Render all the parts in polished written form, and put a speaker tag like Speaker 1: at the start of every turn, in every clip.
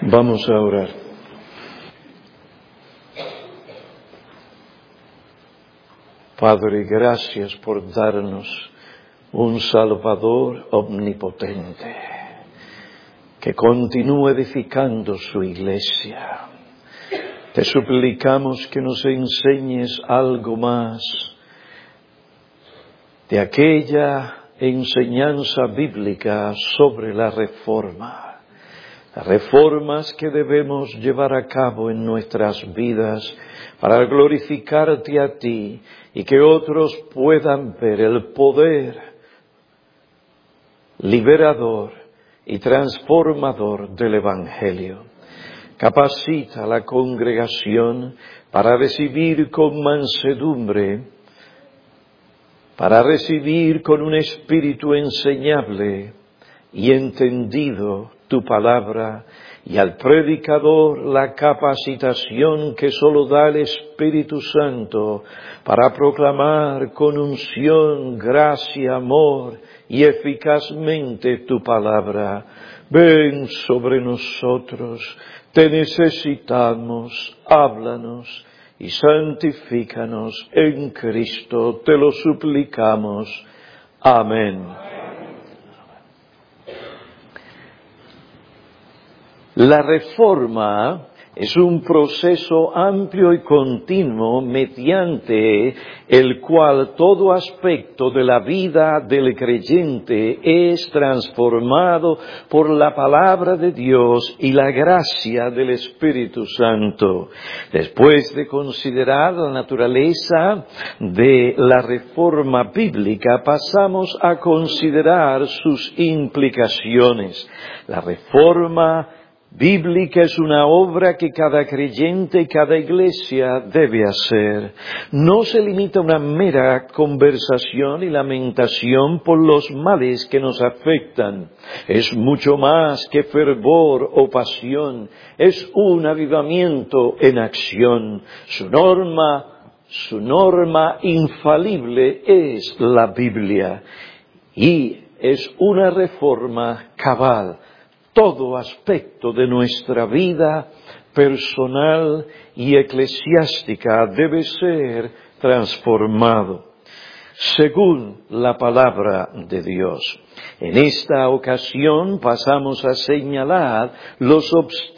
Speaker 1: Vamos a orar. Padre, gracias por darnos un Salvador omnipotente que continúe edificando su iglesia. Te suplicamos que nos enseñes algo más de aquella enseñanza bíblica sobre la reforma. Las reformas que debemos llevar a cabo en nuestras vidas para glorificarte a ti y que otros puedan ver el poder liberador y transformador del Evangelio. Capacita a la congregación para recibir con mansedumbre, para recibir con un espíritu enseñable y entendido tu palabra, y al predicador la capacitación que solo da el Espíritu Santo para proclamar con unción, gracia, amor y eficazmente tu palabra. Ven sobre nosotros, te necesitamos, háblanos y santifícanos en Cristo, te lo suplicamos. Amén. La reforma es un proceso amplio y continuo mediante el cual todo aspecto de la vida del creyente es transformado por la palabra de Dios y la gracia del Espíritu Santo. Después de considerar la naturaleza de la reforma bíblica, pasamos a considerar sus implicaciones. La reforma bíblica es una obra que cada creyente y cada iglesia debe hacer. No se limita a una mera conversación y lamentación por los males que nos afectan. Es mucho más que fervor o pasión. Es un avivamiento en acción. Su norma infalible es la Biblia. Y es una reforma cabal. Todo aspecto de nuestra vida personal y eclesiástica debe ser transformado según la palabra de Dios. En esta ocasión pasamos a señalar los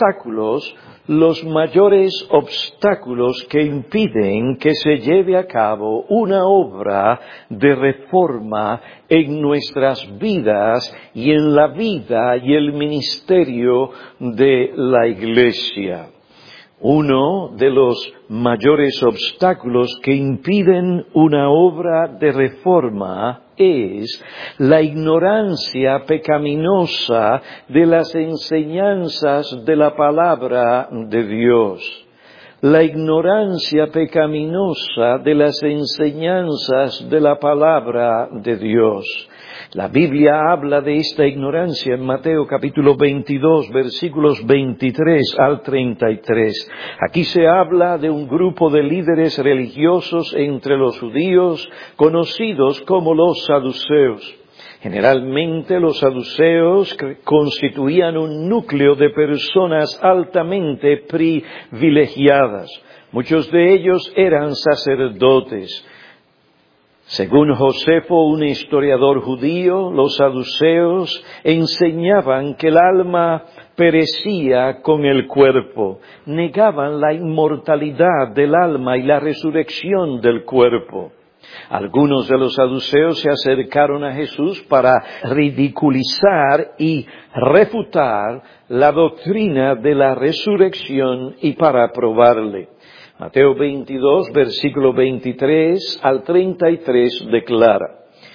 Speaker 1: mayores obstáculos que impiden que se lleve a cabo una obra de reforma en nuestras vidas y en la vida y el ministerio de la Iglesia. Uno de los mayores obstáculos que impiden una obra de reforma es la ignorancia pecaminosa de las enseñanzas de la palabra de Dios. La ignorancia pecaminosa de las enseñanzas de la palabra de Dios. La Biblia habla de esta ignorancia en Mateo capítulo 22, versículos 23 al 33. Aquí se habla de un grupo de líderes religiosos entre los judíos, conocidos como los saduceos. Generalmente los saduceos constituían un núcleo de personas altamente privilegiadas. Muchos de ellos eran sacerdotes. Según Josefo, un historiador judío, los saduceos enseñaban que el alma perecía con el cuerpo. Negaban la inmortalidad del alma y la resurrección del cuerpo. Algunos de los saduceos se acercaron a Jesús para ridiculizar y refutar la doctrina de la resurrección y para probarle. Mateo 22, versículo 23 al 33 declara: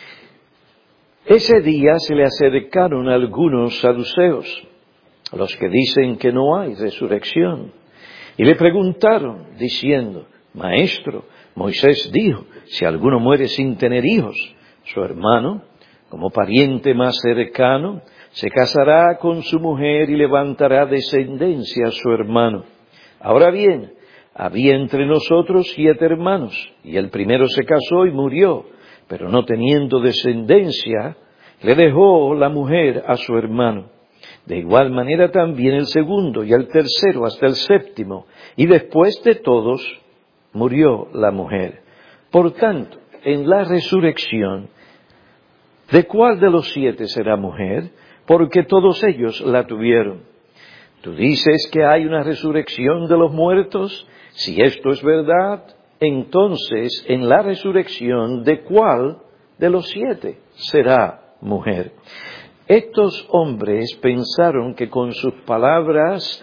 Speaker 1: Ese día se le acercaron algunos saduceos, los que dicen que no hay resurrección, y le preguntaron, diciendo: Maestro, Moisés dijo, si alguno muere sin tener hijos, su hermano, como pariente más cercano, se casará con su mujer y levantará descendencia a su hermano. Ahora bien, había entre nosotros 7 hermanos, y el primero se casó y murió, pero no teniendo descendencia, le dejó la mujer a su hermano. De igual manera también el segundo y el tercero hasta el séptimo. Y después de todos murió la mujer. Por tanto, en la resurrección, ¿de cuál de los 7 será mujer? Porque todos ellos la tuvieron. ¿Tú dices que hay una resurrección de los muertos? Si esto es verdad, entonces en la resurrección, ¿de cuál de los 7 será mujer? Estos hombres pensaron que con sus palabras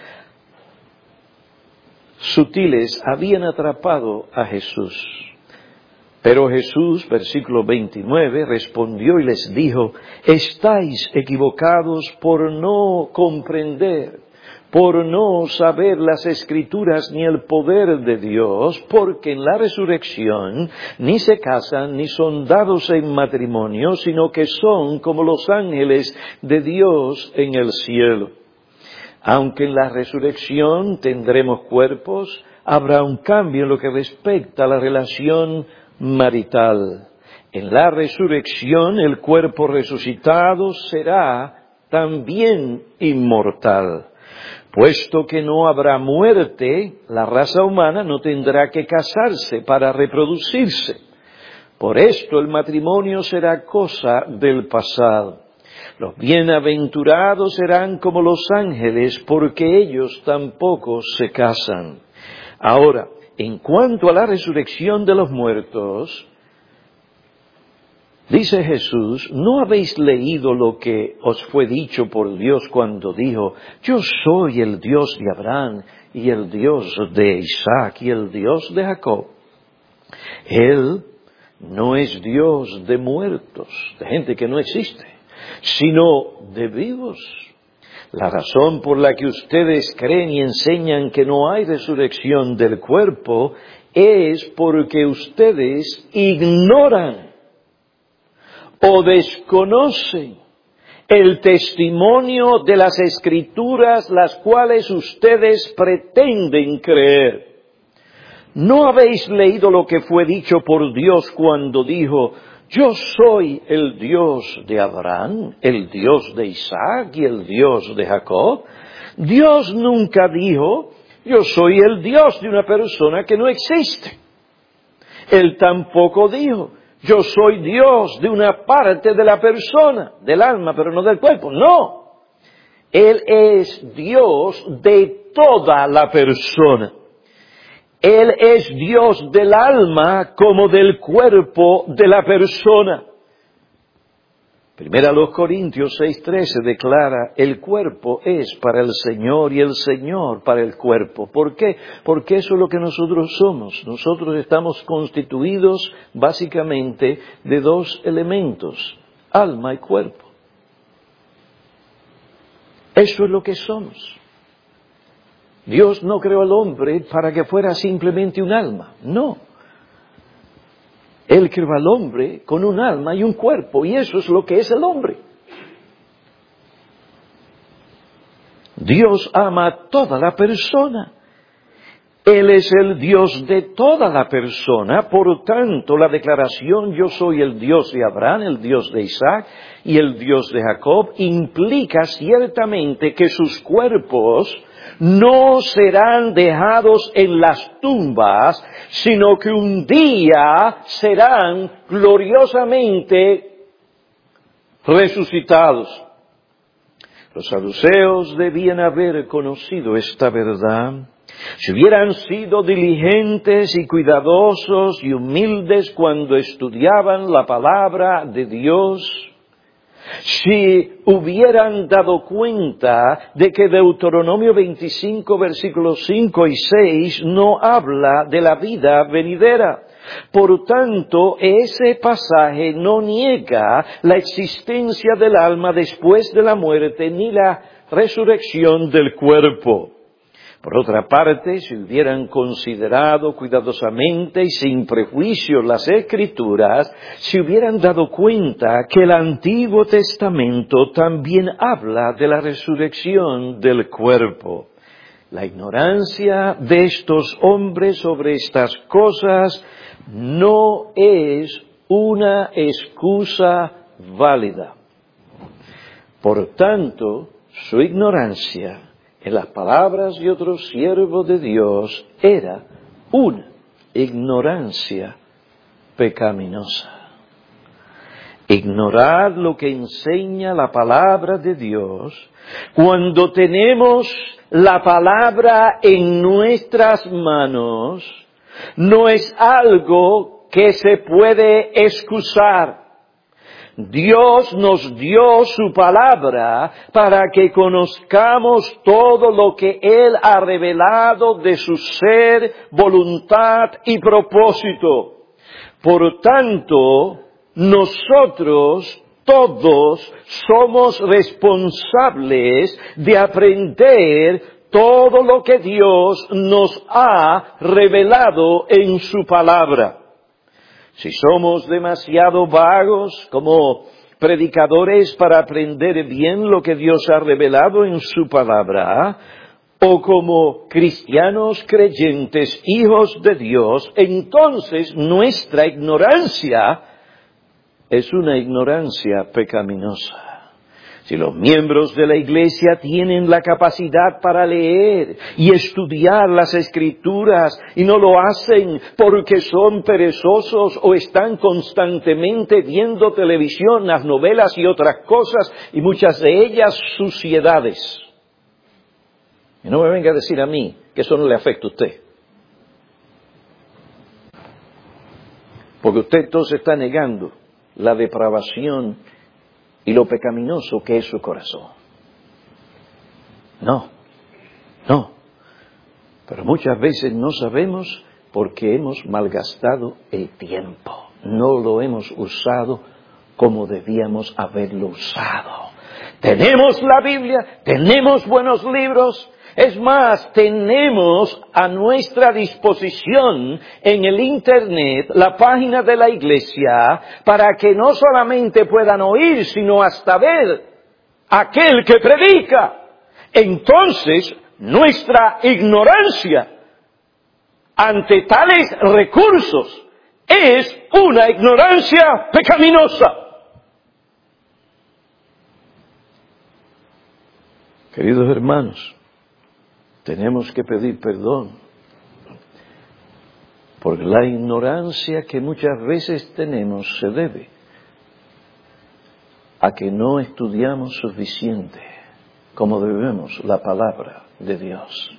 Speaker 1: sutiles habían atrapado a Jesús. Pero Jesús, versículo 29, respondió y les dijo: estáis equivocados por no comprender, por no saber las Escrituras ni el poder de Dios, porque en la resurrección ni se casan ni son dados en matrimonio, sino que son como los ángeles de Dios en el cielo. Aunque en la resurrección tendremos cuerpos, habrá un cambio en lo que respecta a la relación marital. En la resurrección el cuerpo resucitado será también inmortal. Puesto que no habrá muerte, la raza humana no tendrá que casarse para reproducirse. Por esto el matrimonio será cosa del pasado. Los bienaventurados serán como los ángeles, porque ellos tampoco se casan. Ahora, en cuanto a la resurrección de los muertos, dice Jesús: ¿no habéis leído lo que os fue dicho por Dios cuando dijo: yo soy el Dios de Abraham, y el Dios de Isaac, y el Dios de Jacob? Él no es Dios de muertos, de gente que no existe, sino de vivos. La razón por la que ustedes creen y enseñan que no hay resurrección del cuerpo es porque ustedes ignoran o desconocen el testimonio de las Escrituras, las cuales ustedes pretenden creer. ¿No habéis leído lo que fue dicho por Dios cuando dijo: yo soy el Dios de Abraham, el Dios de Isaac y el Dios de Jacob? Dios nunca dijo: yo soy el Dios de una persona que no existe. Él tampoco dijo: yo soy Dios de una parte de la persona, del alma, pero no del cuerpo. No. Él es Dios de toda la persona. Él es Dios del alma como del cuerpo de la persona. Primera a los Corintios 6:13 declara: el cuerpo es para el Señor y el Señor para el cuerpo. ¿Por qué? Porque eso es lo que nosotros somos. Nosotros estamos constituidos básicamente de 2 elementos: alma y cuerpo. Eso es lo que somos. Dios no creó al hombre para que fuera simplemente un alma, no. Él creó al hombre con un alma y un cuerpo, y eso es lo que es el hombre. Dios ama a toda la persona. Él es el Dios de toda la persona, por tanto la declaración yo soy el Dios de Abraham, el Dios de Isaac y el Dios de Jacob implica ciertamente que sus cuerpos no serán dejados en las tumbas, sino que un día serán gloriosamente resucitados. Los saduceos debían haber conocido esta verdad. Si hubieran sido diligentes y cuidadosos y humildes cuando estudiaban la palabra de Dios, si hubieran dado cuenta de que Deuteronomio 25, versículos 5 y 6 no habla de la vida venidera. Por tanto, ese pasaje no niega la existencia del alma después de la muerte ni la resurrección del cuerpo. Por otra parte, si hubieran considerado cuidadosamente y sin prejuicios las Escrituras, se hubieran dado cuenta que el Antiguo Testamento también habla de la resurrección del cuerpo. La ignorancia de estos hombres sobre estas cosas no es una excusa válida. Por tanto, Su ignorancia, en las palabras de otro siervo de Dios, era una ignorancia pecaminosa. Ignorar lo que enseña la palabra de Dios, cuando tenemos la palabra en nuestras manos, no es algo que se puede excusar. Dios nos dio su palabra para que conozcamos todo lo que Él ha revelado de su ser, voluntad y propósito. Por tanto, nosotros todos somos responsables de aprender todo lo que Dios nos ha revelado en su palabra. Si somos demasiado vagos como predicadores para aprender bien lo que Dios ha revelado en su palabra, o como cristianos creyentes, hijos de Dios, entonces nuestra ignorancia es una ignorancia pecaminosa. Si los miembros de la Iglesia tienen la capacidad para leer y estudiar las Escrituras y no lo hacen porque son perezosos o están constantemente viendo televisión, las novelas y otras cosas, y muchas de ellas suciedades. Y no me venga a decir a mí que eso no le afecta a usted. Porque usted entonces está negando la depravación y lo pecaminoso que es su corazón. No. Pero muchas veces no sabemos porque hemos malgastado el tiempo. No lo hemos usado como debíamos haberlo usado. Tenemos la Biblia, tenemos buenos libros. Es más, tenemos a nuestra disposición en el Internet la página de la Iglesia para que no solamente puedan oír, sino hasta ver aquel que predica. Entonces, nuestra ignorancia ante tales recursos es una ignorancia pecaminosa. Queridos hermanos, tenemos que pedir perdón porque la ignorancia que muchas veces tenemos se debe a que no estudiamos suficiente como debemos la palabra de Dios.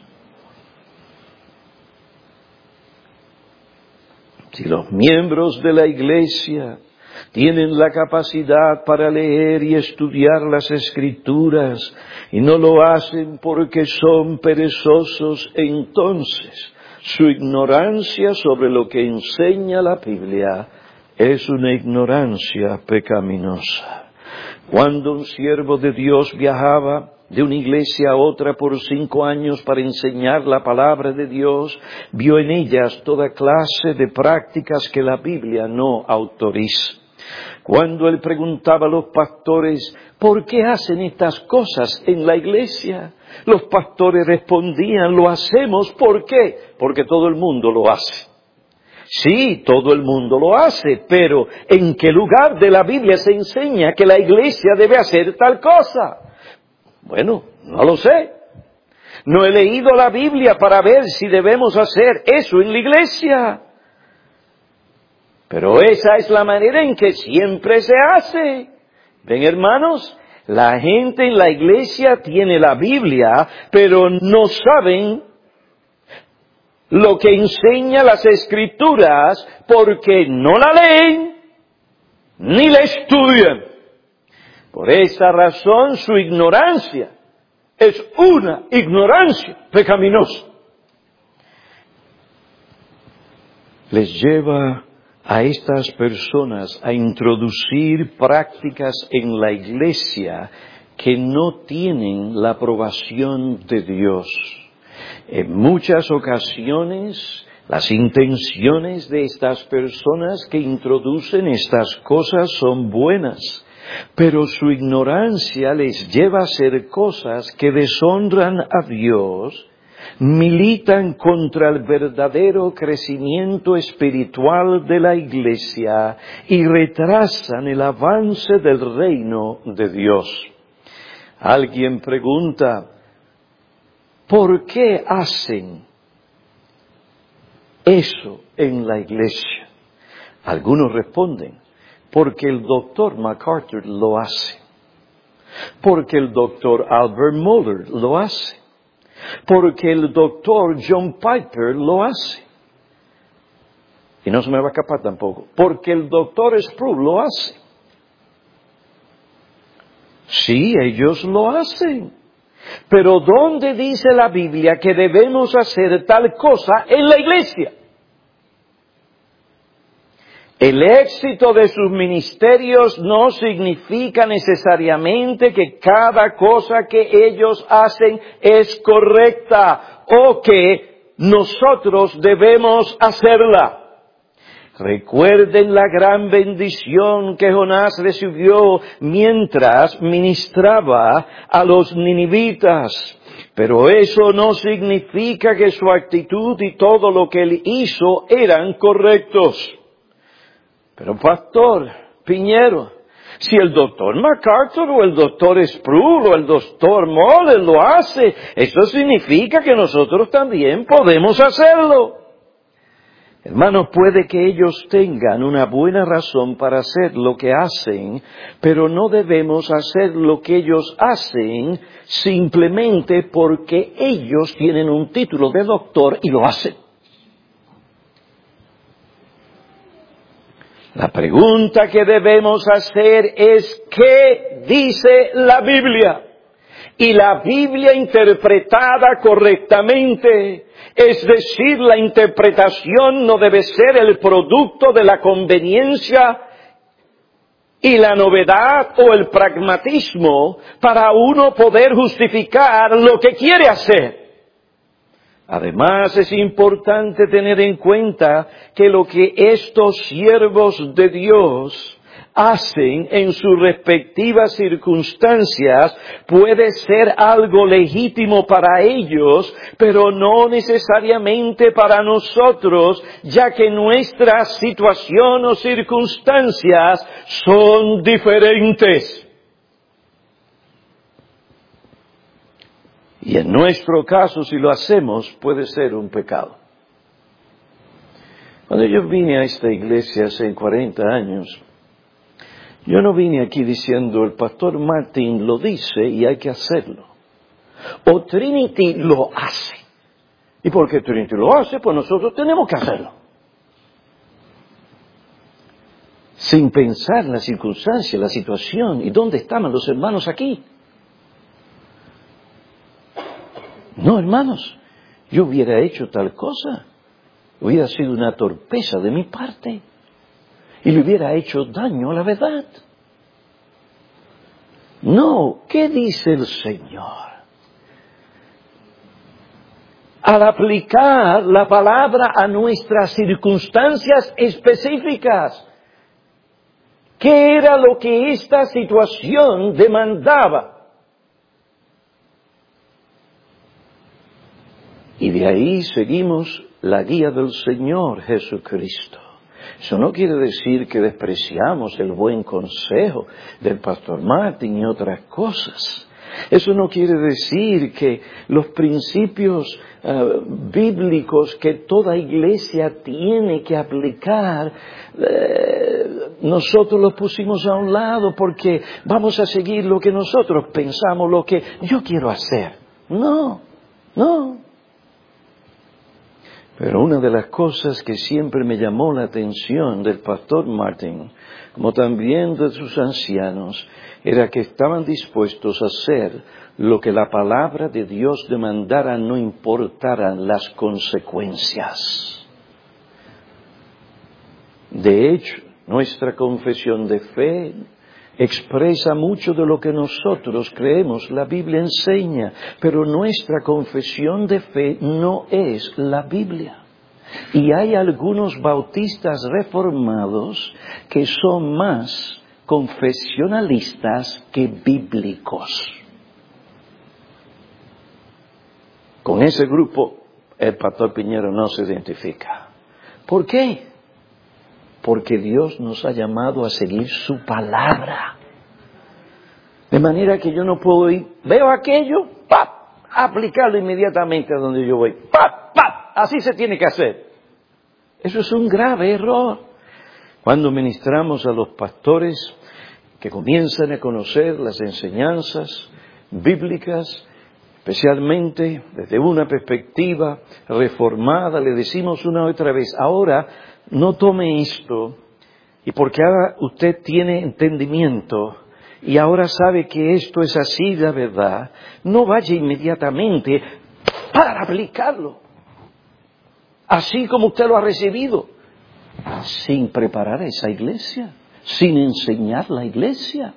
Speaker 1: Si los miembros de la Iglesia tienen la capacidad para leer y estudiar las Escrituras y no lo hacen porque son perezosos, entonces su ignorancia sobre lo que enseña la Biblia es una ignorancia pecaminosa. Cuando un siervo de Dios viajaba de una iglesia a otra por 5 años para enseñar la palabra de Dios, vio en ellas toda clase de prácticas que la Biblia no autoriza. Cuando él preguntaba a los pastores, ¿por qué hacen estas cosas en la iglesia? Los pastores respondían, lo hacemos, ¿por qué? Porque todo el mundo lo hace. Sí, todo el mundo lo hace, pero ¿en qué lugar de la Biblia se enseña que la iglesia debe hacer tal cosa? Bueno, no lo sé. No he leído la Biblia para ver si debemos hacer eso en la iglesia. Pero esa es la manera en que siempre se hace. Ven, hermanos, la gente en la iglesia tiene la Biblia, pero no saben lo que enseña las Escrituras porque no la leen ni la estudian. Por esa razón su ignorancia es una ignorancia pecaminosa. Les lleva a estas personas a introducir prácticas en la iglesia que no tienen la aprobación de Dios. En muchas ocasiones, las intenciones de estas personas que introducen estas cosas son buenas, pero su ignorancia les lleva a hacer cosas que deshonran a Dios, militan contra el verdadero crecimiento espiritual de la Iglesia y retrasan el avance del reino de Dios. Alguien pregunta, ¿por qué hacen eso en la iglesia? Algunos responden, porque el doctor MacArthur lo hace, porque el doctor Albert Mohler lo hace, porque el doctor John Piper lo hace. Y no se me va a escapar tampoco, porque el doctor Sproul lo hace. Sí, ellos lo hacen. Pero ¿dónde dice la Biblia que debemos hacer tal cosa en la iglesia? El éxito de sus ministerios no significa necesariamente que cada cosa que ellos hacen es correcta o que nosotros debemos hacerla. Recuerden la gran bendición que Jonás recibió mientras ministraba a los ninivitas. Pero eso no significa que su actitud y todo lo que él hizo eran correctos. Pero pastor Piñero, si el doctor MacArthur o el doctor Sproul o el doctor Mohler lo hace, eso significa que nosotros también podemos hacerlo. Hermanos, puede que ellos tengan una buena razón para hacer lo que hacen, pero no debemos hacer lo que ellos hacen simplemente porque ellos tienen un título de doctor y lo hacen. La pregunta que debemos hacer es, ¿qué dice la Biblia? Y la Biblia interpretada correctamente, es decir, la interpretación no debe ser el producto de la conveniencia y la novedad o el pragmatismo para uno poder justificar lo que quiere hacer. Además, es importante tener en cuenta que lo que estos siervos de Dios hacen en sus respectivas circunstancias puede ser algo legítimo para ellos, pero no necesariamente para nosotros, ya que nuestra situación o circunstancias son diferentes. Y en nuestro caso, si lo hacemos, puede ser un pecado. Cuando yo vine a esta iglesia hace 40 años, yo no vine aquí diciendo, el pastor Martin lo dice y hay que hacerlo. O Trinity lo hace. Y porque Trinity lo hace, pues nosotros tenemos que hacerlo. Sin pensar en la circunstancia, la situación y dónde estaban los hermanos aquí. No, hermanos, yo hubiera hecho tal cosa. Hubiera sido una torpeza de mi parte. Y le hubiera hecho daño a la verdad. No, ¿qué dice el Señor? Al aplicar la palabra a nuestras circunstancias específicas, ¿qué era lo que esta situación demandaba? Y de ahí seguimos la guía del Señor Jesucristo. Eso no quiere decir que despreciamos el buen consejo del pastor Martin y otras cosas. Eso no quiere decir que los principios bíblicos que toda iglesia tiene que aplicar, nosotros los pusimos a un lado porque vamos a seguir lo que nosotros pensamos, lo que yo quiero hacer. No. Pero una de las cosas que siempre me llamó la atención del pastor Martin, como también de sus ancianos, era que estaban dispuestos a hacer lo que la palabra de Dios demandara, no importaran las consecuencias. De hecho, nuestra confesión de fe expresa mucho de lo que nosotros creemos. La Biblia enseña, pero nuestra confesión de fe no es la Biblia. Y hay algunos bautistas reformados que son más confesionalistas que bíblicos. Con ese grupo el pastor Piñero no se identifica. ¿Por qué? Porque Dios nos ha llamado a seguir su palabra. De manera que yo no puedo ir, veo aquello, ¡pap!, aplicarlo inmediatamente a donde yo voy. ¡Pap! ¡Pap! Así se tiene que hacer. Eso es un grave error. Cuando ministramos a los pastores que comienzan a conocer las enseñanzas bíblicas, especialmente desde una perspectiva reformada, le decimos una y otra vez, ahora no tome esto, y porque ahora usted tiene entendimiento, y ahora sabe que esto es así la verdad, no vaya inmediatamente para aplicarlo, así como usted lo ha recibido, sin preparar a esa iglesia, sin enseñar la iglesia.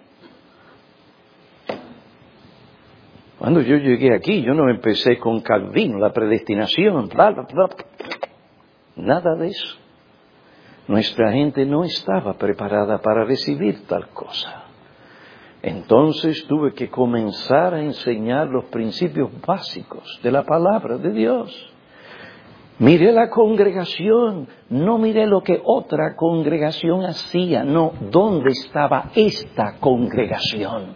Speaker 1: Cuando yo llegué aquí, yo no empecé con Calvino, la predestinación, bla, bla, bla. Nada de eso. Nuestra gente no estaba preparada para recibir tal cosa. Entonces tuve que comenzar a enseñar los principios básicos de la palabra de Dios. Miré la congregación, no miré lo que otra congregación hacía, no, ¿dónde estaba esta congregación?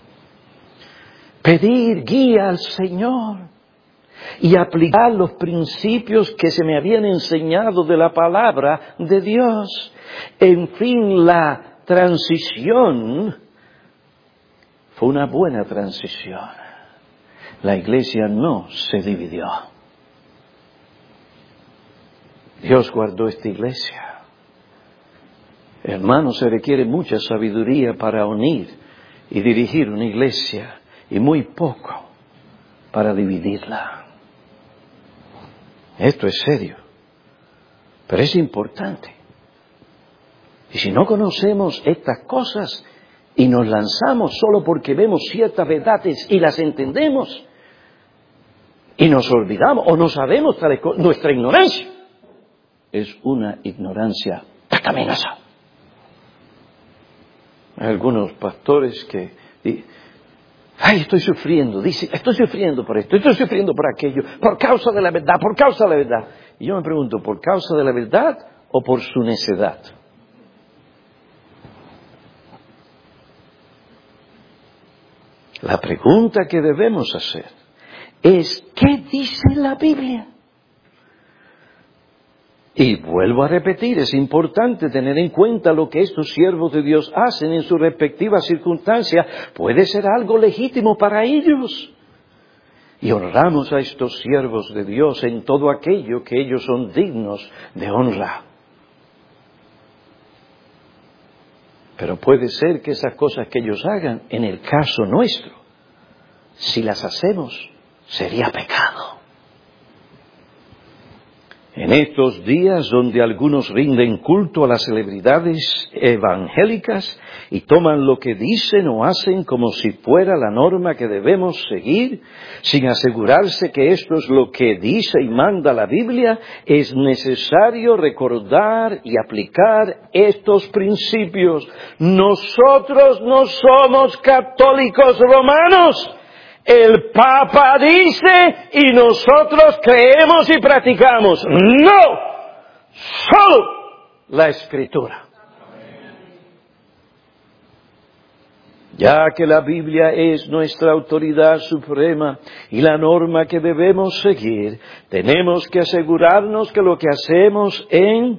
Speaker 1: Pedir guía al Señor y aplicar los principios que se me habían enseñado de la palabra de Dios. En fin, la transición fue una buena transición. La iglesia no se dividió. Dios guardó esta iglesia. Hermanos, se requiere mucha sabiduría para unir y dirigir una iglesia, y muy poco para dividirla. Esto es serio, pero es importante. Y si no conocemos estas cosas y nos lanzamos solo porque vemos ciertas verdades y las entendemos, y nos olvidamos o no sabemos nuestra ignorancia, es una ignorancia pecaminosa. Hay algunos pastores que estoy sufriendo, dice, estoy sufriendo por esto, estoy sufriendo por aquello, por causa de la verdad, por causa de la verdad. Y yo me pregunto, ¿por causa de la verdad o por su necedad? La pregunta que debemos hacer es, ¿qué dice la Biblia? Y vuelvo a repetir, es importante tener en cuenta lo que estos siervos de Dios hacen en sus respectivas circunstancias. Puede ser algo legítimo para ellos. Y honramos a estos siervos de Dios en todo aquello que ellos son dignos de honra. Pero puede ser que esas cosas que ellos hagan, en el caso nuestro, si las hacemos, sería pecado. En estos días donde algunos rinden culto a las celebridades evangélicas y toman lo que dicen o hacen como si fuera la norma que debemos seguir, sin asegurarse que esto es lo que dice y manda la Biblia, es necesario recordar y aplicar estos principios. Nosotros no somos católicos romanos. El Papa dice y nosotros creemos y practicamos. No, solo la Escritura. Ya que la Biblia es nuestra autoridad suprema y la norma que debemos seguir, tenemos que asegurarnos que lo que hacemos en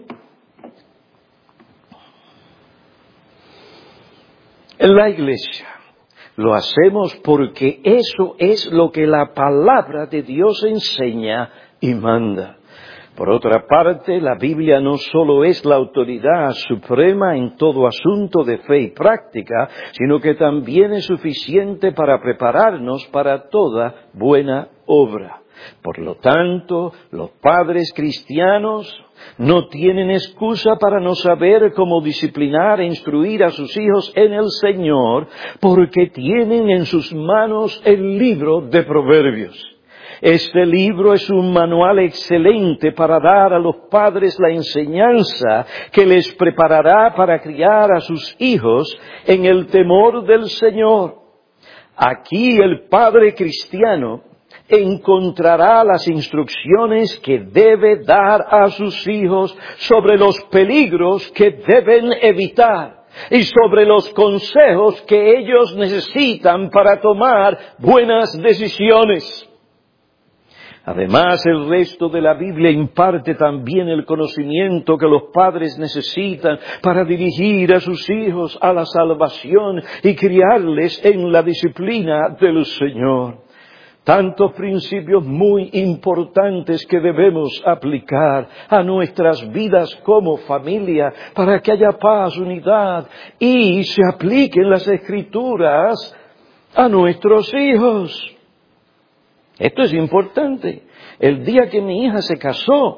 Speaker 1: la iglesia lo hacemos porque eso es lo que la palabra de Dios enseña y manda. Por otra parte, la Biblia no solo es la autoridad suprema en todo asunto de fe y práctica, sino que también es suficiente para prepararnos para toda buena obra. Por lo tanto, los padres cristianos no tienen excusa para no saber cómo disciplinar e instruir a sus hijos en el Señor, porque tienen en sus manos el libro de Proverbios. Este libro es un manual excelente para dar a los padres la enseñanza que les preparará para criar a sus hijos en el temor del Señor. Aquí el padre cristiano encontrará las instrucciones que debe dar a sus hijos sobre los peligros que deben evitar, y sobre los consejos que ellos necesitan para tomar buenas decisiones. Además, el resto de la Biblia imparte también el conocimiento que los padres necesitan para dirigir a sus hijos a la salvación y criarles en la disciplina del Señor. Tantos principios muy importantes que debemos aplicar a nuestras vidas como familia para que haya paz, unidad y se apliquen las Escrituras a nuestros hijos. Esto es importante. El día que mi hija se casó,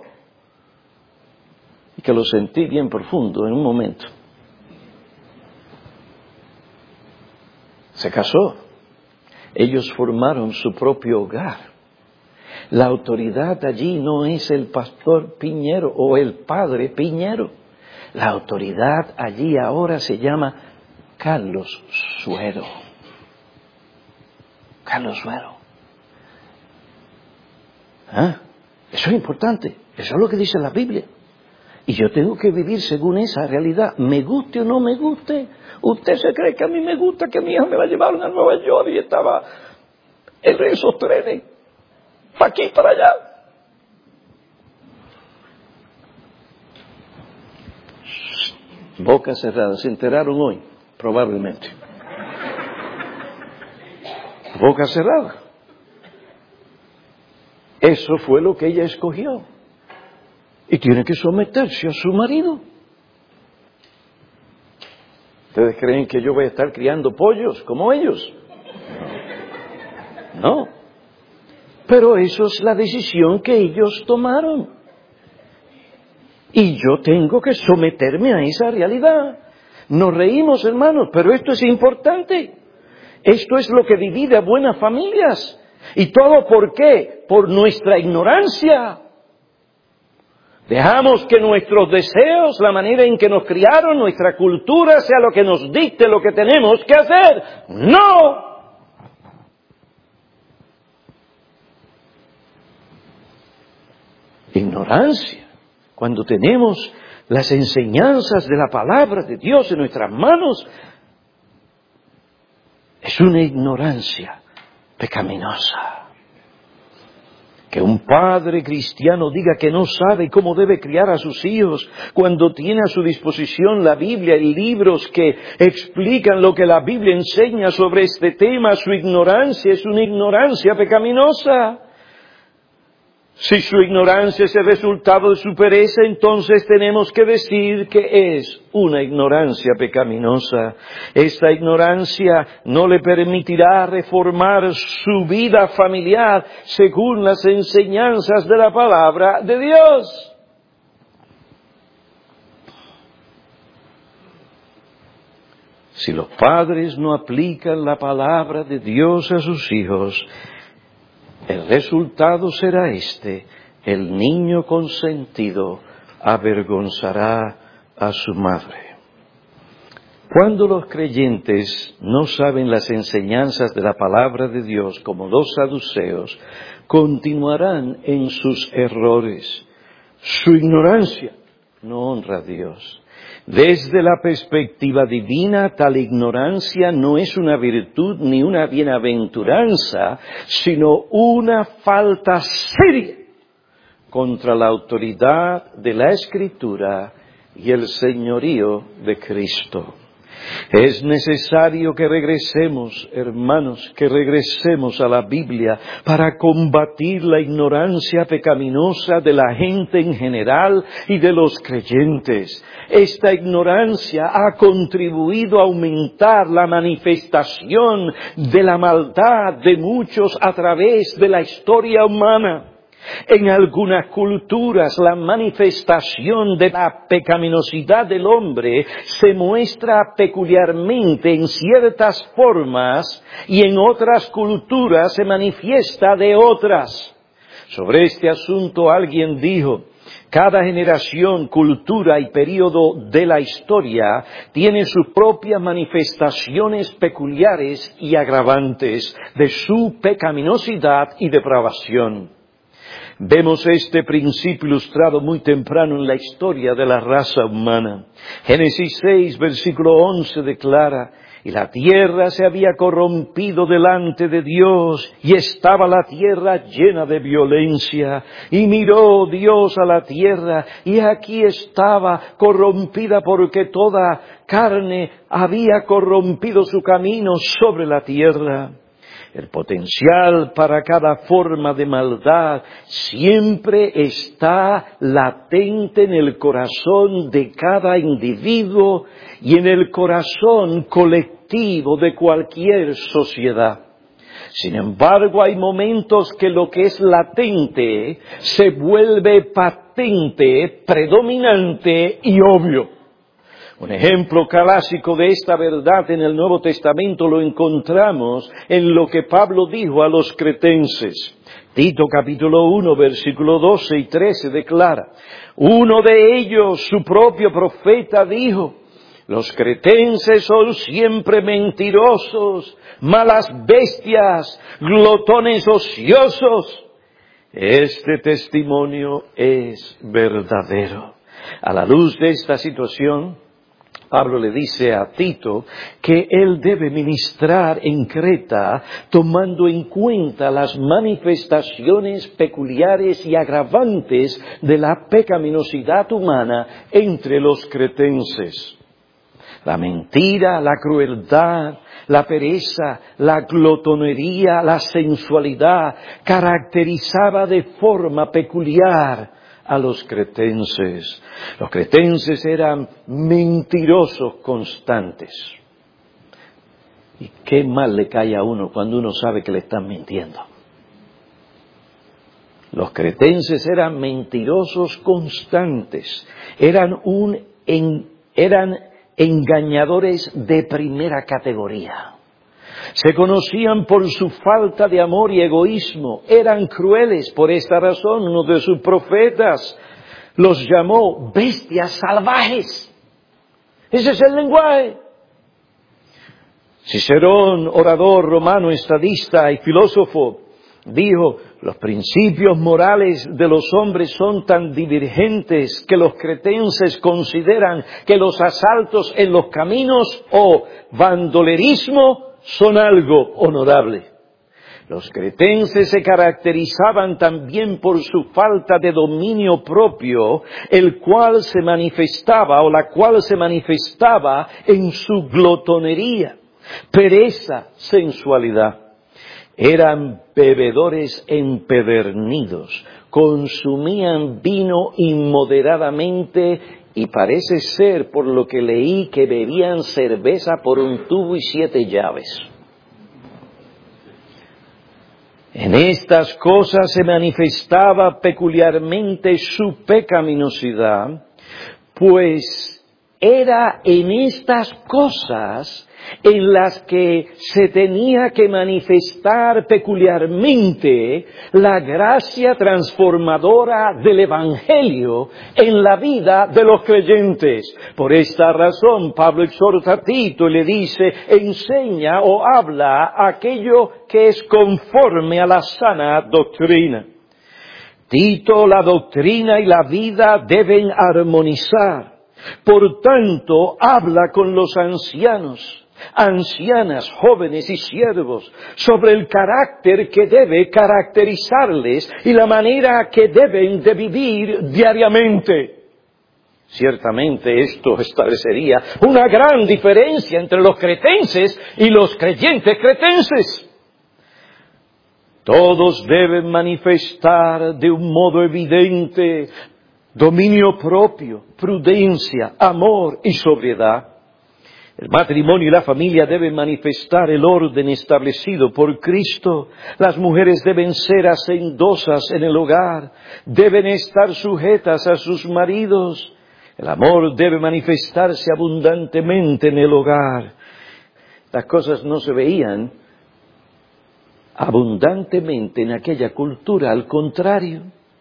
Speaker 1: y que lo sentí bien profundo en un momento, se casó. Ellos formaron su propio hogar. La autoridad allí no es el pastor Piñero o el padre Piñero. La autoridad allí ahora se llama Carlos Suero. Carlos Suero. Eso es importante. Eso es lo que dice la Biblia. Y yo tengo que vivir según esa realidad. Me guste o no me guste. Usted se cree que a mí me gusta que mi hija me la llevaron a Nueva York y estaba en esos trenes. Para aquí, para allá. Boca cerrada. Se enteraron hoy, probablemente. Boca cerrada. Eso fue lo que ella escogió. Y tiene que someterse a su marido. ¿Ustedes creen que yo voy a estar criando pollos como ellos? No. Pero eso es la decisión que ellos tomaron. Y yo tengo que someterme a esa realidad. Nos reímos, hermanos, pero esto es importante. Esto es lo que divide a buenas familias. ¿Y todo por qué? Por nuestra ignorancia. Dejamos que nuestros deseos, la manera en que nos criaron, nuestra cultura, sea lo que nos dicte lo que tenemos que hacer. ¡No! Ignorancia. Cuando tenemos las enseñanzas de la palabra de Dios en nuestras manos, es una ignorancia pecaminosa. Que un padre cristiano diga que no sabe cómo debe criar a sus hijos cuando tiene a su disposición la Biblia y libros que explican lo que la Biblia enseña sobre este tema, su ignorancia es una ignorancia pecaminosa. Si su ignorancia es el resultado de su pereza, entonces tenemos que decir que es una ignorancia pecaminosa. Esta ignorancia no le permitirá reformar su vida familiar según las enseñanzas de la palabra de Dios. Si los padres no aplican la palabra de Dios a sus hijos, el resultado será el niño consentido avergonzará a su madre. Cuando los creyentes no saben las enseñanzas de la palabra de Dios como los saduceos, continuarán en sus errores. Su ignorancia no honra a Dios. Desde la perspectiva divina, tal ignorancia no es una virtud ni una bienaventuranza, sino una falta seria contra la autoridad de la Escritura y el señorío de Cristo. Es necesario que regresemos, hermanos, que regresemos a la Biblia para combatir la ignorancia pecaminosa de la gente en general y de los creyentes. Esta ignorancia ha contribuido a aumentar la manifestación de la maldad de muchos a través de la historia humana. En algunas culturas la manifestación de la pecaminosidad del hombre se muestra peculiarmente en ciertas formas y en otras culturas se manifiesta de otras. Sobre este asunto alguien dijo: cada generación, cultura y período de la historia tiene sus propias manifestaciones peculiares y agravantes de su pecaminosidad y depravación. Vemos este principio ilustrado muy temprano en la historia de la raza humana. Génesis 6, versículo 11 declara: y la tierra se había corrompido delante de Dios, y estaba la tierra llena de violencia. Y miró Dios a la tierra, y aquí estaba corrompida, porque toda carne había corrompido su camino sobre la tierra. El potencial para cada forma de maldad siempre está latente en el corazón de cada individuo y en el corazón colectivo de cualquier sociedad. Sin embargo, hay momentos que lo que es latente se vuelve patente, predominante y obvio. Un ejemplo clásico de esta verdad en el Nuevo Testamento lo encontramos en lo que Pablo dijo a los cretenses. Tito capítulo 1, versículo 12 y 13 declara: uno de ellos, su propio profeta, dijo: los cretenses son siempre mentirosos, malas bestias, glotones ociosos. Este testimonio es verdadero. A la luz de esta situación, Pablo le dice a Tito que él debe ministrar en Creta tomando en cuenta las manifestaciones peculiares y agravantes de la pecaminosidad humana entre los cretenses. La mentira, la crueldad, la pereza, la glotonería, la sensualidad caracterizaba de forma peculiar a los cretenses. Los cretenses eran mentirosos constantes. Y qué mal le cae a uno cuando uno sabe que le están mintiendo. Los cretenses eran mentirosos constantes. Eran engañadores de primera categoría. Se conocían por su falta de amor y egoísmo. Eran crueles. Por esta razón, uno de sus profetas los llamó bestias salvajes. Ese es el lenguaje. Cicerón, orador romano, estadista y filósofo, dijo: los principios morales de los hombres son tan divergentes que los cretenses consideran que los asaltos en los caminos o bandolerismo son algo honorable. Los cretenses se caracterizaban también por su falta de dominio propio, la cual se manifestaba en su glotonería, pereza, sensualidad. Eran bebedores empedernidos, consumían vino inmoderadamente y parece ser, por lo que leí, que bebían cerveza por un tubo y 7 llaves. En estas cosas se manifestaba peculiarmente su pecaminosidad, pues era en estas cosas en las que se tenía que manifestar peculiarmente la gracia transformadora del Evangelio en la vida de los creyentes. Por esta razón, Pablo exhorta a Tito y le dice: enseña o habla aquello que es conforme a la sana doctrina. Tito, la doctrina y la vida deben armonizar. Por tanto, habla con los ancianos, ancianas, jóvenes y siervos, sobre el carácter que debe caracterizarles y la manera que deben de vivir diariamente. Ciertamente esto establecería una gran diferencia entre los cretenses y los creyentes cretenses. Todos deben manifestar de un modo evidente dominio propio, prudencia, amor y sobriedad. El matrimonio y la familia deben manifestar el orden establecido por Cristo. Las mujeres deben ser hacendosas en el hogar, deben estar sujetas a sus maridos. El amor debe manifestarse abundantemente en el hogar. Las cosas no se veían abundantemente en aquella cultura, al contrario.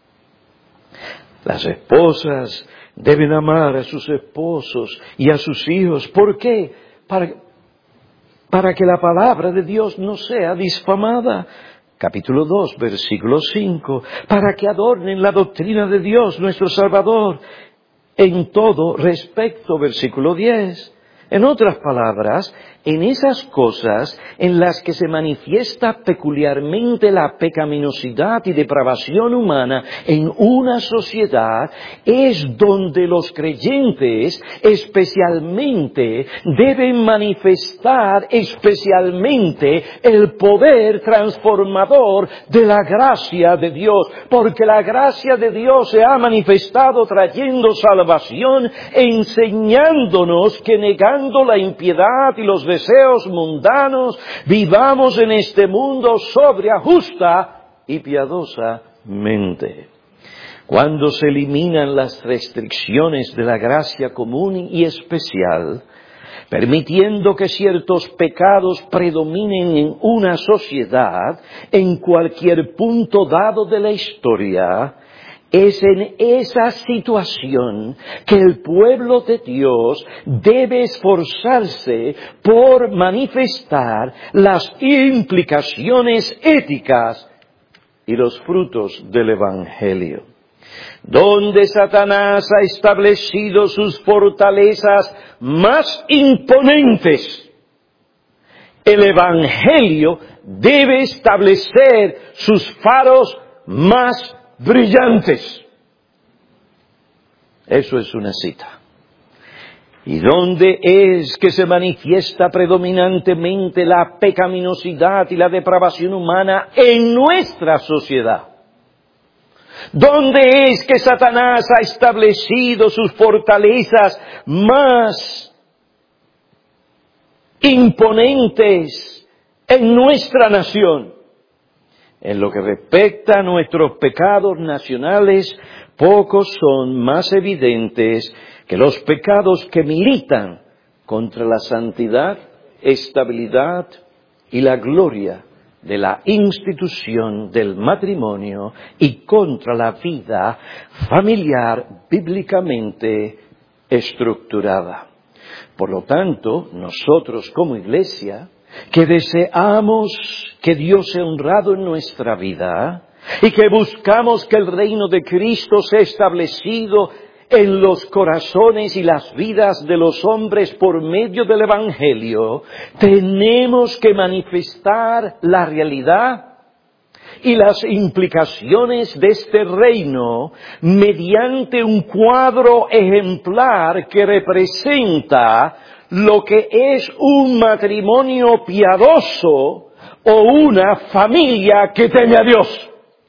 Speaker 1: Las esposas deben amar a sus esposos y a sus hijos. ¿Por qué? Para que la palabra de Dios no sea difamada. capítulo 2, versículo 5, para que adornen la doctrina de Dios, nuestro Salvador, en todo respecto, versículo 10. En otras palabras, en esas cosas en las que se manifiesta peculiarmente la pecaminosidad y depravación humana en una sociedad, es donde los creyentes especialmente deben manifestar especialmente el poder transformador de la gracia de Dios, porque la gracia de Dios se ha manifestado trayendo salvación, enseñándonos que negando la impiedad y los deseos mundanos, vivamos en este mundo sobria, justa y piadosamente. Cuando se eliminan las restricciones de la gracia común y especial, permitiendo que ciertos pecados predominen en una sociedad, en cualquier punto dado de la historia, es en esa situación que el pueblo de Dios debe esforzarse por manifestar las implicaciones éticas y los frutos del Evangelio. Donde Satanás ha establecido sus fortalezas más imponentes, el Evangelio debe establecer sus faros más brillantes. Eso es una cita. ¿Y dónde es que se manifiesta predominantemente la pecaminosidad y la depravación humana en nuestra sociedad? ¿Dónde es que Satanás ha establecido sus fortalezas más imponentes en nuestra nación? En lo que respecta a nuestros pecados nacionales, pocos son más evidentes que los pecados que militan contra la santidad, estabilidad y la gloria de la institución del matrimonio y contra la vida familiar bíblicamente estructurada. Por lo tanto, nosotros como Iglesia, que deseamos que Dios sea honrado en nuestra vida y que buscamos que el reino de Cristo sea establecido en los corazones y las vidas de los hombres por medio del Evangelio, tenemos que manifestar la realidad y las implicaciones de este reino mediante un cuadro ejemplar que representa lo que es un matrimonio piadoso o una familia que teme a Dios.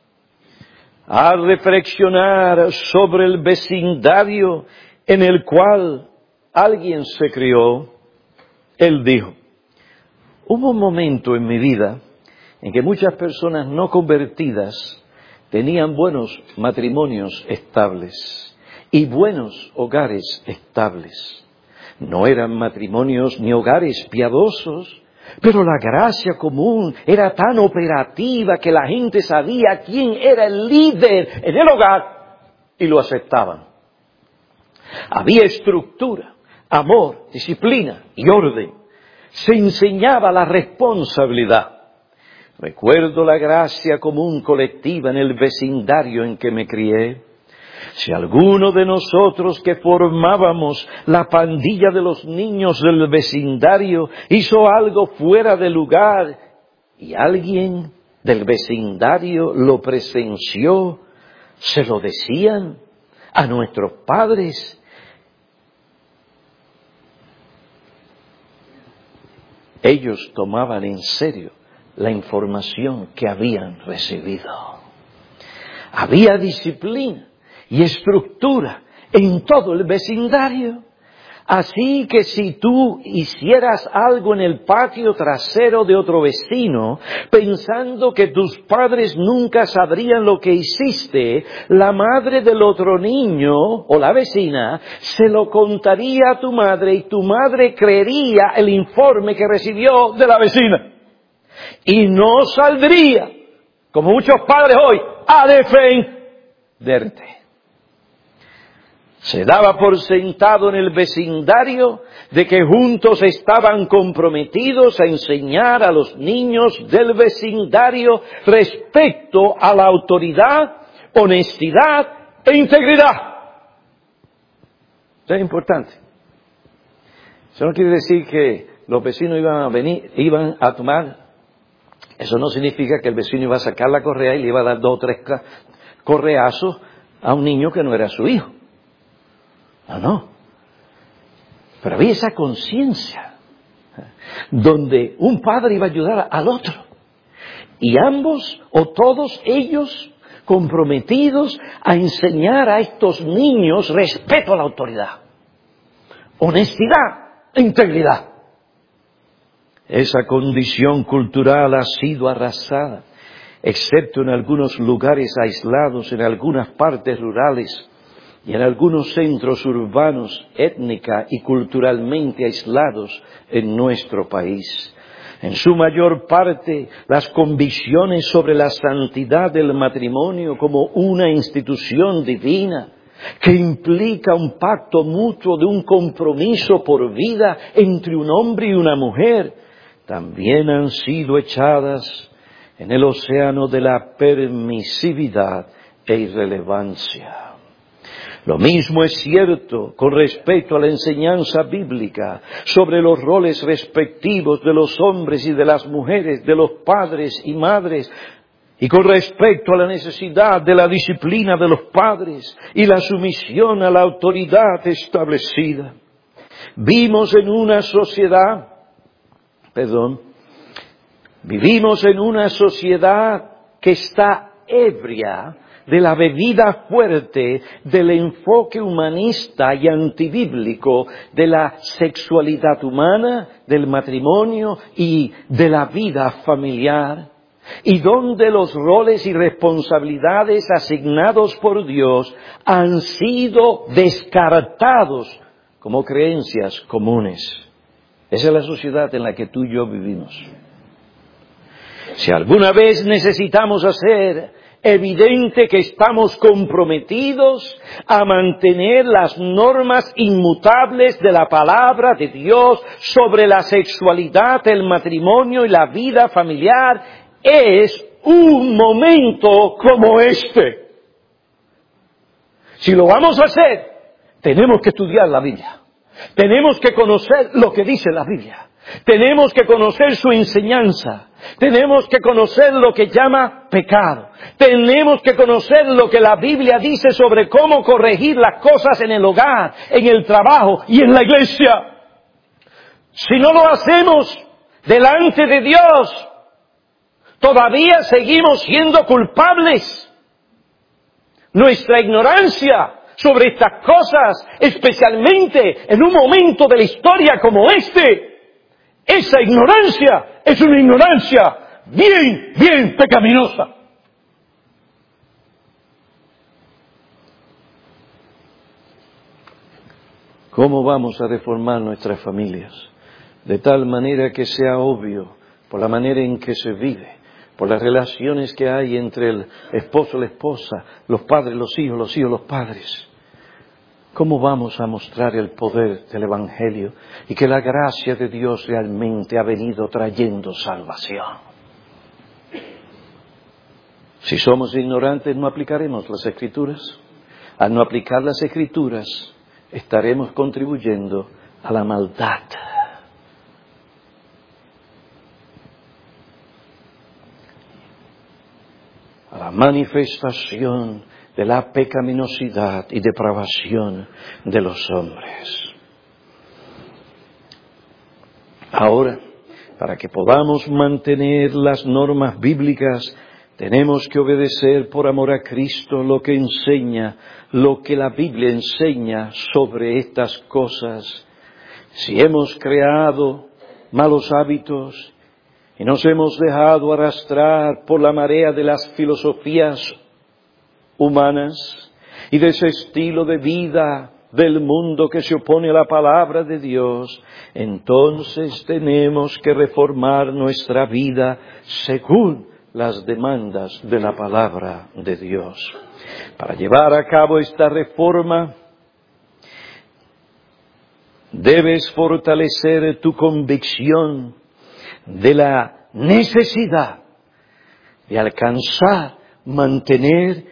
Speaker 1: Al reflexionar sobre el vecindario en el cual alguien se crió, él dijo: hubo un momento en mi vida en que muchas personas no convertidas tenían buenos matrimonios estables y buenos hogares estables. No eran matrimonios ni hogares piadosos, pero la gracia común era tan operativa que la gente sabía quién era el líder en el hogar y lo aceptaban. Había estructura, amor, disciplina y orden. Se enseñaba la responsabilidad. Recuerdo la gracia común colectiva en el vecindario en que me crié. Si alguno de nosotros que formábamos la pandilla de los niños del vecindario hizo algo fuera de lugar y alguien del vecindario lo presenció, se lo decían a nuestros padres. Ellos tomaban en serio la información que habían recibido. Había disciplina y estructura en todo el vecindario. Así que si tú hicieras algo en el patio trasero de otro vecino, pensando que tus padres nunca sabrían lo que hiciste, la madre del otro niño o la vecina se lo contaría a tu madre y tu madre creería el informe que recibió de la vecina. Y no saldría, como muchos padres hoy, a defenderte. Se daba por sentado en el vecindario de que juntos estaban comprometidos a enseñar a los niños del vecindario respecto a la autoridad, honestidad e integridad. Eso es importante. Eso no quiere decir que los vecinos iban a tomar. Eso no significa que el vecino iba a sacar la correa y le iba a dar 2 o 3 correazos a un niño que no era su hijo. No. Pero había esa conciencia donde un padre iba a ayudar al otro. Y ambos o todos ellos comprometidos a enseñar a estos niños respeto a la autoridad, honestidad e integridad. Esa condición cultural ha sido arrasada, excepto en algunos lugares aislados, en algunas partes rurales y en algunos centros urbanos étnica y culturalmente aislados en nuestro país. En su mayor parte, las convicciones sobre la santidad del matrimonio como una institución divina que implica un pacto mutuo de un compromiso por vida entre un hombre y una mujer, también han sido echadas en el océano de la permisividad e irrelevancia. Lo mismo es cierto con respecto a la enseñanza bíblica sobre los roles respectivos de los hombres y de las mujeres, de los padres y madres, y con respecto a la necesidad de la disciplina de los padres y la sumisión a la autoridad establecida. Vivimos en una sociedad que está ebria de la bebida fuerte del enfoque humanista y antibíblico de la sexualidad humana, del matrimonio y de la vida familiar, y donde los roles y responsabilidades asignados por Dios han sido descartados como creencias comunes. Esa es la sociedad en la que tú y yo vivimos. Si alguna vez necesitamos hacer evidente que estamos comprometidos a mantener las normas inmutables de la palabra de Dios sobre la sexualidad, el matrimonio y la vida familiar, es un momento como este. Si lo vamos a hacer, tenemos que estudiar la Biblia. Tenemos que conocer lo que dice la Biblia. Tenemos que conocer su enseñanza. Tenemos que conocer lo que llama pecado. Tenemos que conocer lo que la Biblia dice sobre cómo corregir las cosas en el hogar, en el trabajo y en la iglesia. Si no lo hacemos delante de Dios, todavía seguimos siendo culpables. Nuestra ignorancia sobre estas cosas, especialmente en un momento de la historia como este, esa ignorancia es una ignorancia bien pecaminosa. ¿Cómo vamos a reformar nuestras familias? De tal manera que sea obvio, por la manera en que se vive, por las relaciones que hay entre el esposo y la esposa, los padres, los hijos, los padres. ¿Cómo vamos a mostrar el poder del Evangelio y que la gracia de Dios realmente ha venido trayendo salvación? Si somos ignorantes, no aplicaremos las Escrituras. Al no aplicar las Escrituras, estaremos contribuyendo a la maldad. A la manifestación de la pecaminosidad y depravación de los hombres. Ahora, para que podamos mantener las normas bíblicas, tenemos que obedecer por amor a Cristo lo que la Biblia enseña sobre estas cosas. Si hemos creado malos hábitos y nos hemos dejado arrastrar por la marea de las filosofías humanas y de ese estilo de vida del mundo que se opone a la palabra de Dios, entonces tenemos que reformar nuestra vida según las demandas de la palabra de Dios. Para llevar a cabo esta reforma, Debes fortalecer tu convicción de la necesidad de alcanzar, mantener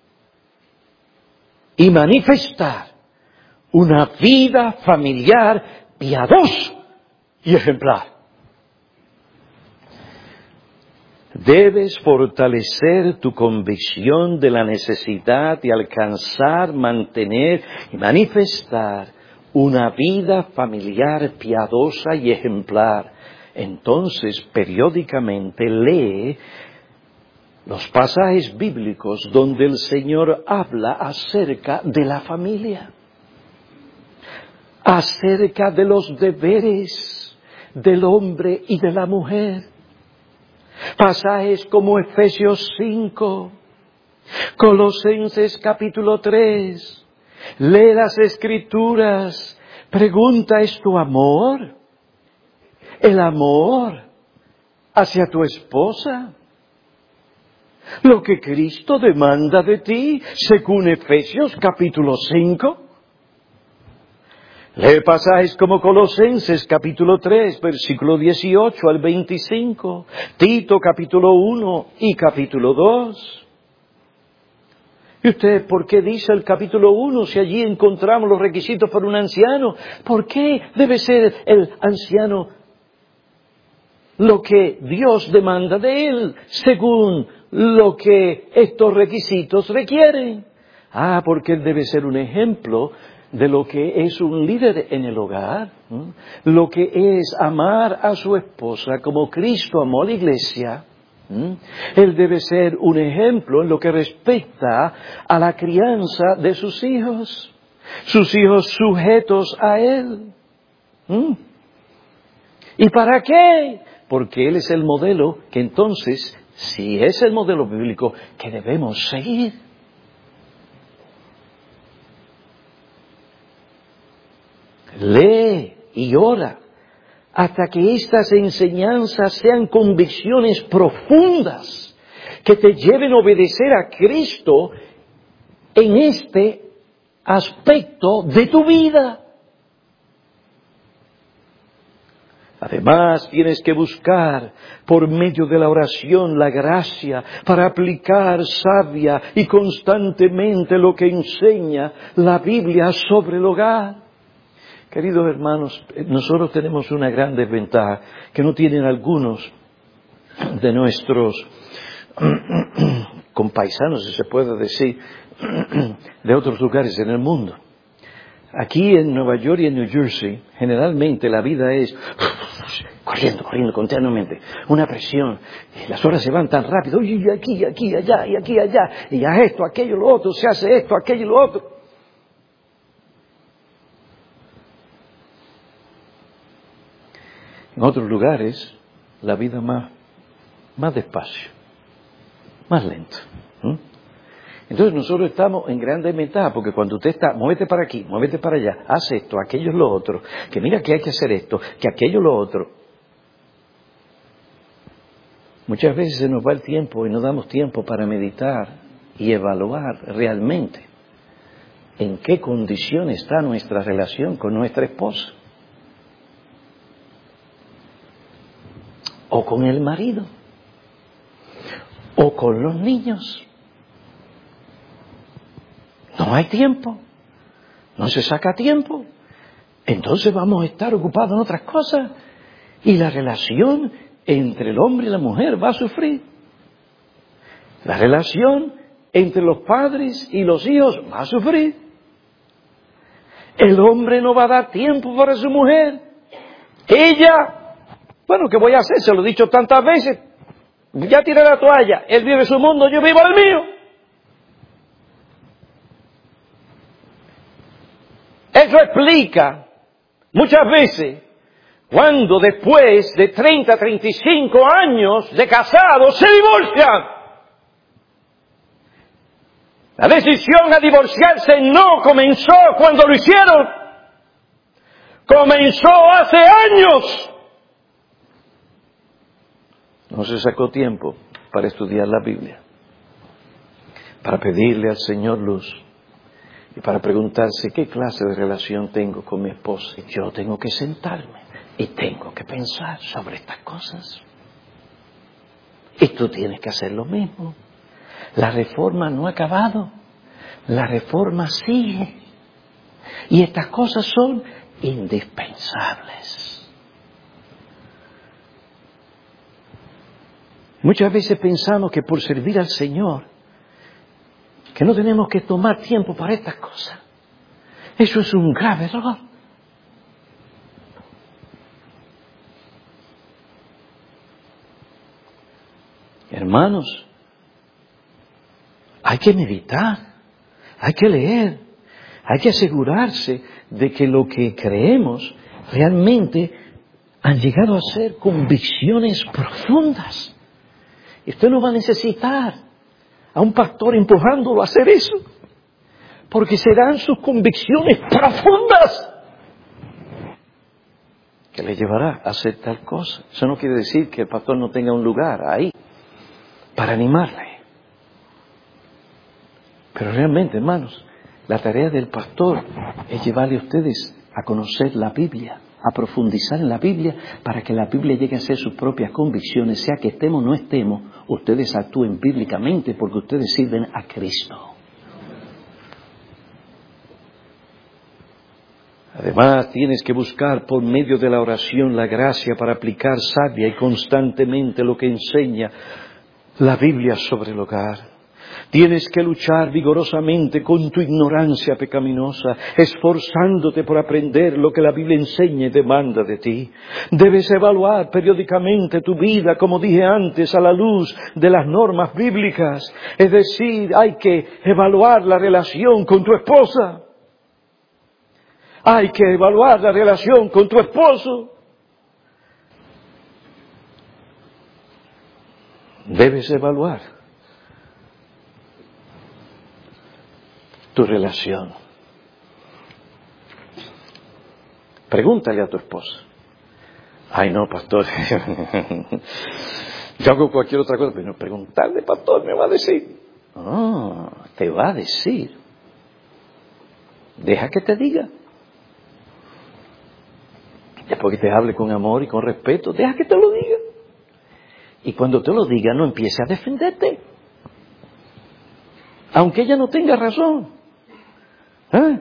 Speaker 1: y manifestar una vida familiar piadosa y ejemplar. Debes fortalecer tu convicción de la necesidad de alcanzar, mantener y manifestar una vida familiar piadosa y ejemplar. Entonces, periódicamente lee los pasajes bíblicos donde el Señor habla acerca de la familia, acerca de los deberes del hombre y de la mujer. Pasajes como Efesios 5, Colosenses capítulo 3. Lee las Escrituras. Pregunta, ¿es tu amor? ¿El amor hacia tu esposa? Lo que Cristo demanda de ti, según Efesios capítulo 5. Lee pasajes como Colosenses capítulo 3, versículo 18 al 25, Tito capítulo 1 y capítulo 2. ¿Y usted por qué dice el capítulo 1 si allí encontramos los requisitos para un anciano? ¿Por qué debe ser el anciano lo que Dios demanda de él, según lo que estos requisitos requieren? Porque él debe ser un ejemplo de lo que es un líder en el hogar, lo que es amar a su esposa como Cristo amó a la iglesia. Él debe ser un ejemplo en lo que respecta a la crianza de sus hijos sujetos a él. ¿Y para qué? Porque él es el modelo que entonces, si es el modelo bíblico, que debemos seguir. Lee y ora hasta que estas enseñanzas sean convicciones profundas que te lleven a obedecer a Cristo en este aspecto de tu vida. Además, tienes que buscar por medio de la oración la gracia para aplicar sabia y constantemente lo que enseña la Biblia sobre el hogar. Queridos hermanos, nosotros tenemos una gran desventaja que no tienen algunos de nuestros compaisanos, si se puede decir, de otros lugares en el mundo. Aquí en Nueva York y en New Jersey, generalmente la vida es corriendo continuamente, una presión. Las horas se van tan rápido, y aquí, allá, y aquí, allá, y ya esto, aquello, lo otro, se hace esto, aquello, lo otro. En otros lugares, la vida más despacio, más lento. Entonces nosotros estamos en gran desventaja, porque cuando usted está, muévete para aquí, muévete para allá, haz esto, aquello es lo otro, que mira que hay que hacer esto, que aquello es lo otro. Muchas veces se nos va el tiempo y no damos tiempo para meditar y evaluar realmente en qué condición está nuestra relación con nuestra esposa. O con el marido, o con los niños. No hay tiempo, no se saca tiempo, entonces vamos a estar ocupados en otras cosas y la relación entre el hombre y la mujer va a sufrir. La relación entre los padres y los hijos va a sufrir. El hombre no va a dar tiempo para su mujer. Ella, bueno, ¿qué voy a hacer? Se lo he dicho tantas veces. Ya tiré la toalla. Él vive su mundo, yo vivo el mío. Eso explica muchas veces cuando después de 30, 35 años de casados se divorcian. La decisión a divorciarse no comenzó cuando lo hicieron. Comenzó hace años. No se sacó tiempo para estudiar la Biblia, para pedirle al Señor luz Y para preguntarse qué clase de relación tengo con mi esposa, yo tengo que sentarme y tengo que pensar sobre estas cosas. Y tú tienes que hacer lo mismo. La reforma no ha acabado. La reforma sigue. Y estas cosas son indispensables. Muchas veces pensamos que por servir al Señor, que no tenemos que tomar tiempo para estas cosas. Eso es un grave error. Hermanos, hay que meditar, hay que leer, hay que asegurarse de que lo que creemos realmente han llegado a ser convicciones profundas. Y usted no va a necesitar a un pastor empujándolo a hacer eso, porque serán sus convicciones profundas que le llevará a hacer tal cosa. Eso no quiere decir que el pastor no tenga un lugar ahí para animarle. Pero realmente, hermanos, la tarea del pastor es llevarle a ustedes a conocer la Biblia, a profundizar en la Biblia, para que la Biblia llegue a ser sus propias convicciones, sea que estemos o no estemos, ustedes actúen bíblicamente porque ustedes sirven a Cristo. Además, tienes que buscar por medio de la oración la gracia para aplicar sabia y constantemente lo que enseña la Biblia sobre el hogar. Tienes que luchar vigorosamente con tu ignorancia pecaminosa, esforzándote por aprender lo que la Biblia enseña y demanda de ti. Debes evaluar periódicamente tu vida, como dije antes, a la luz de las normas bíblicas. Es decir, hay que evaluar la relación con tu esposa. Hay que evaluar la relación con tu esposo. Debes evaluar tu relación. Pregúntale a tu esposa. Ay, no, pastor. Yo hago cualquier otra cosa, pero preguntarle, pastor, me va a decir. Ah, te va a decir. Deja que te diga. Después que te hable con amor y con respeto, deja que te lo diga. Y cuando te lo diga, no empieces a defenderte. Aunque ella no tenga razón. ¿Eh?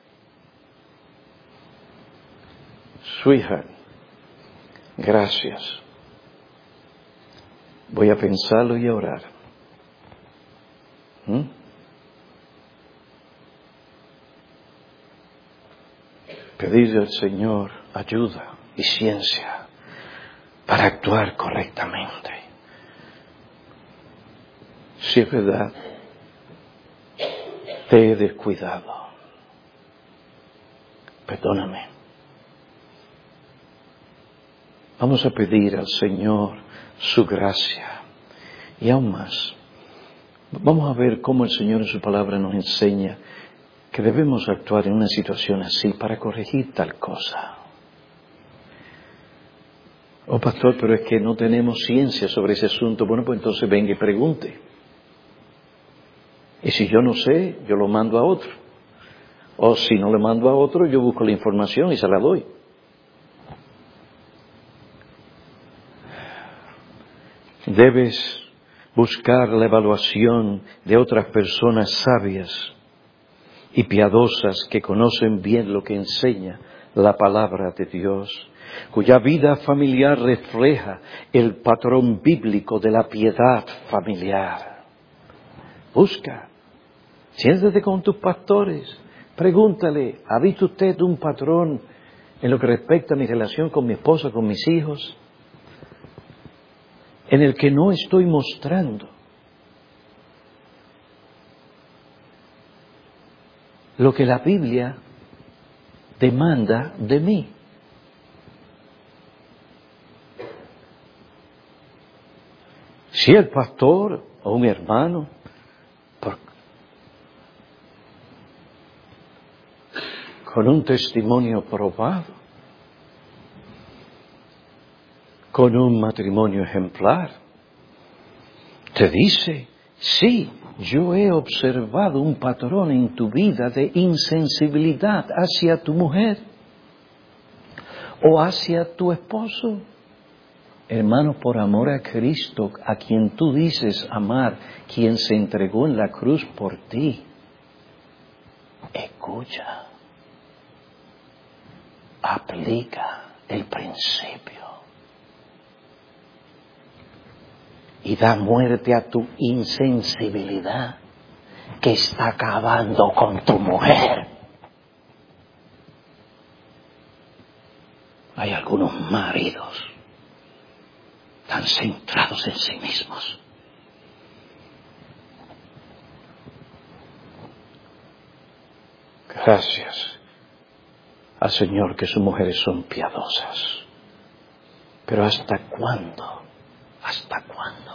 Speaker 1: Sweetheart, gracias. Voy a pensarlo y a orar. Pedirle al Señor ayuda y ciencia para actuar correctamente. Si es verdad, te he descuidado. Perdóname. Vamos a pedir al Señor su gracia. Y aún más, vamos a ver cómo el Señor en su palabra nos enseña que debemos actuar en una situación así para corregir tal cosa. Oh, pastor, pero es que no tenemos ciencia sobre ese asunto. Bueno, pues entonces venga y pregunte. Y si yo no sé, yo lo mando a otro. O si no le mando a otro, yo busco la información y se la doy. Debes buscar la evaluación de otras personas sabias y piadosas que conocen bien lo que enseña la palabra de Dios, cuya vida familiar refleja el patrón bíblico de la piedad familiar. Busca, siéntate con tus pastores, pregúntale, ¿ha visto usted un patrón en lo que respecta a mi relación con mi esposa, con mis hijos, en el que no estoy mostrando lo que la Biblia demanda de mí? Si el pastor o un hermano con un testimonio probado, con un matrimonio ejemplar, te dice Sí, yo he observado un patrón en tu vida de insensibilidad hacia tu mujer o hacia tu esposo. Hermano, por amor a Cristo, a quien tú dices amar, quien se entregó en la cruz por ti, escucha, aplica el principio y da muerte a tu insensibilidad que está acabando con tu mujer. Hay algunos maridos tan centrados en sí mismos. Gracias al Señor que sus mujeres son piadosas. Pero ¿hasta cuándo? ¿Hasta cuándo?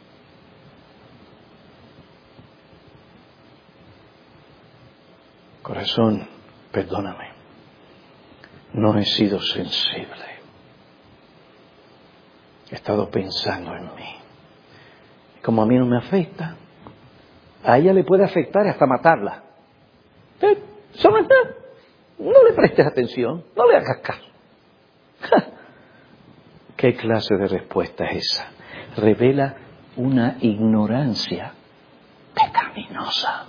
Speaker 1: Corazón, perdóname. No he sido sensible. He estado pensando en mí. Como a mí no me afecta, a ella le puede afectar hasta matarla. Eso no es nada. No le prestes atención, no le hagas caso. ¿Qué clase de respuesta es esa? Revela una ignorancia pecaminosa.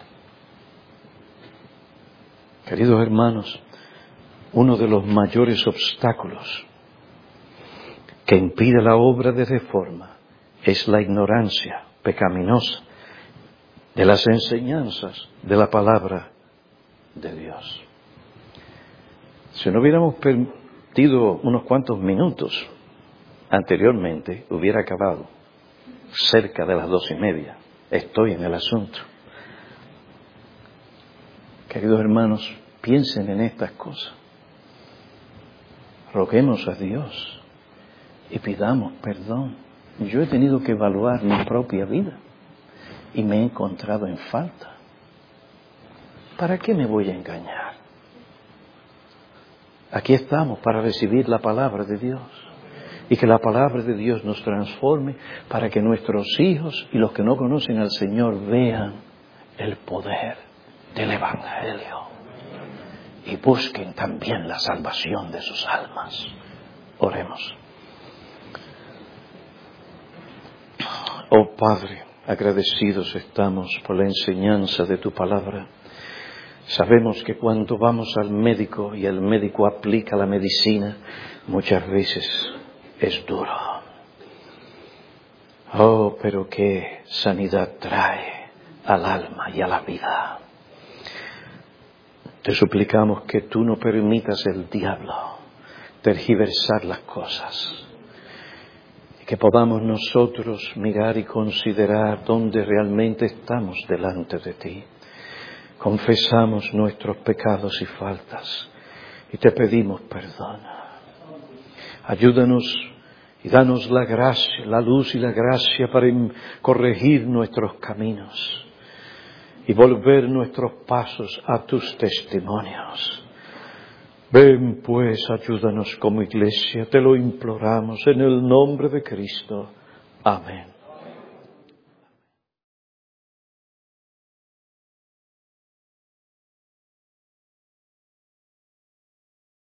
Speaker 1: Queridos hermanos, uno de los mayores obstáculos que impide la obra de reforma es la ignorancia pecaminosa de las enseñanzas de la palabra de Dios. Si no hubiéramos perdido unos cuantos minutos anteriormente, hubiera acabado cerca de las 2:30. Estoy en el asunto. Queridos hermanos, piensen en estas cosas. Roguemos a Dios y pidamos perdón. Yo he tenido que evaluar mi propia vida y me he encontrado en falta. ¿Para qué me voy a engañar? Aquí estamos para recibir la palabra de Dios y que la palabra de Dios nos transforme para que nuestros hijos y los que no conocen al Señor vean el poder del Evangelio y busquen también la salvación de sus almas. Oremos. Oh Padre, agradecidos estamos por la enseñanza de tu palabra. Sabemos que cuando vamos al médico y el médico aplica la medicina, muchas veces es duro. Oh, pero qué sanidad trae al alma y a la vida. Te suplicamos que tú no permitas el diablo tergiversar las cosas. Y que podamos nosotros mirar y considerar dónde realmente estamos delante de ti. Confesamos nuestros pecados y faltas y te pedimos perdón. Ayúdanos y danos la gracia, la luz y la gracia para corregir nuestros caminos y volver nuestros pasos a tus testimonios. Ven pues, ayúdanos como iglesia, te lo imploramos en el nombre de Cristo. Amén.